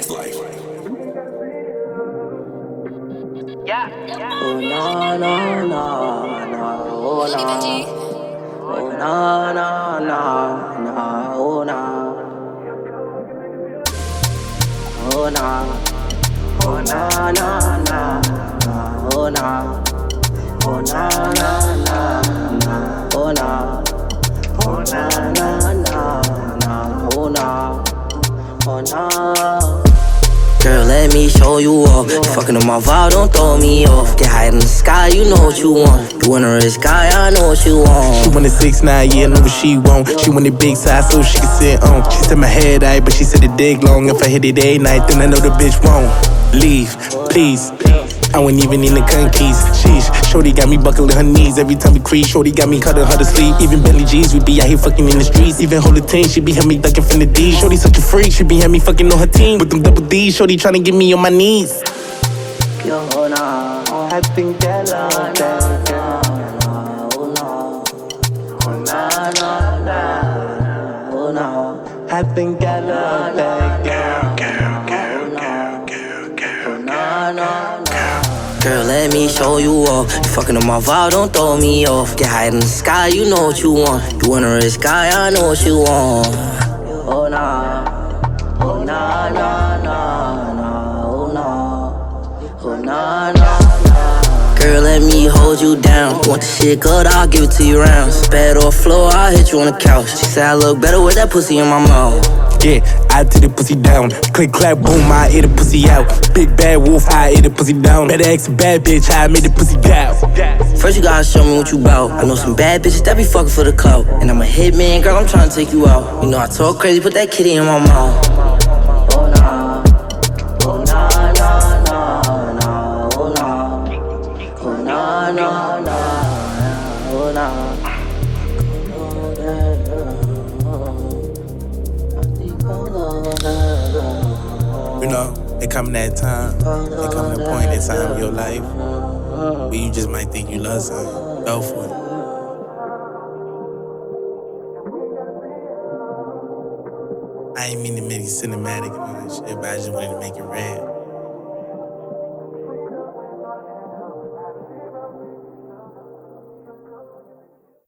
Fast life. Yeah. Oh na na na na, oh na, oh na na na na, oh na, oh na, oh na na na na, oh na, oh na na na na, oh na, oh na na na na, oh na, oh na. Girl, let me show you off. You fucking on my vibe, don't throw me off. Get high in the sky, you know what you want. You want a rich guy, I know what you want. She wanted 6'9", yeah, I know what she want. She wanted big size so she can sit on. She said my head aight, but she said it dig long. If I hit it every night, then I know the bitch won't leave, please. I wasn't even in the countries. Sheesh, shorty got me buckling her knees every time we crease. Shorty got me cutting her to sleep. Even Bentley G's, we be out here fucking in the streets. Even hold the team, she be had me ducking from the D. Shorty such a freak, she be had me fucking on her team with them double D's. Shorty tryna get me on my knees. Yo, oh nah, I think that love that girl. Oh nah, oh nah, nah, nah, oh nah. I think I love that girl. Oh nah, nah, nah. Girl, let me show you off. You fucking on my vibe, don't throw me off. Get high in the sky, you know what you want. You want a rich guy, I know what you want. Oh nah, oh nah, nah, nah, nah, oh nah, oh nah, nah, nah. Girl, let me hold you down. Want the shit good, I'll give it to you rounds. Bed or floor, I'll hit you on the couch. She said I look better with that pussy in my mouth. Yeah, I take the pussy down. Click, clap, boom, I eat the pussy out. Big bad wolf, I eat the pussy down. Better ask a bad bitch, I made the pussy down. First you gotta show me what you bout. I know some bad bitches that be fucking for the clout. And I'm a hitman, girl, I'm tryna take you out. You know I talk crazy, put that kitty in my mouth. Oh nah, oh nah, nah, nah, nah, oh nah, oh nah, nah, nah, oh nah. You know, it coming that time. It coming a point in time in your life where you just might think you love something. Go for it. I ain't mean to make it cinematic and all that shit, but I just wanted to make it rap.